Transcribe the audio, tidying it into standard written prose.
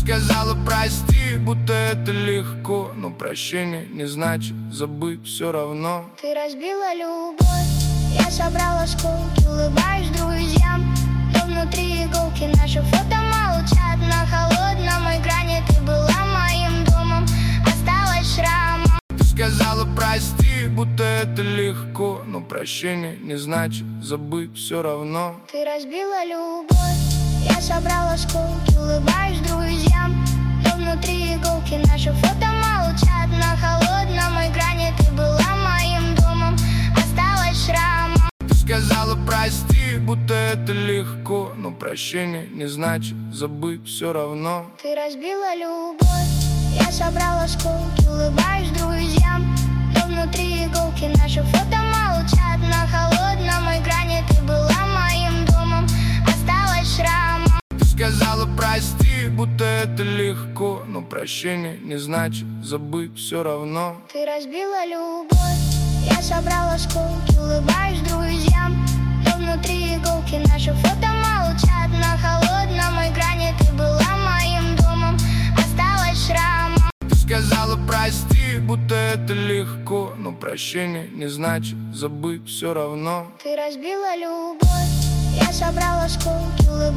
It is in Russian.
Сказала прости, будто это легко, но прощение не значит забыть все равно. Ты разбила любовь, я собрала осколки, улыбаюсь друзьям, но внутри иголки. Наши фото молчат на холодном экране. Ты была моим домом, осталась шрамом. Ты сказала прости, будто это легко, но прощение не значит забыть все равно. Ты разбила любовь, я собрала осколки, улыбаюсь друзьям, но внутри иголки. Наши фото молчат на холодном экране. Ты была моим домом, осталась шрамом. Ты сказала прости, будто это легко, но прощение не значит забыть все равно. Ты разбила любовь, я собрала осколки, улыбаюсь друзьям, но внутри иголки. Наши фото молчат на холодном экране. Ты была моим домом, осталась шрамом. Ты сказала прости, будто это легко, но прощение не значит забыть все равно. Ты разбила любовь, я собрала осколки, улыбаюсь друзьям, но внутри иголки. Наши фото молчат на холодном экране. Ты была моим домом, осталась шрамом. Ты сказала прости, будто это легко, но прощение не значит забыть все равно. Ты разбила любовь, я собрала осколки, улыбаюсь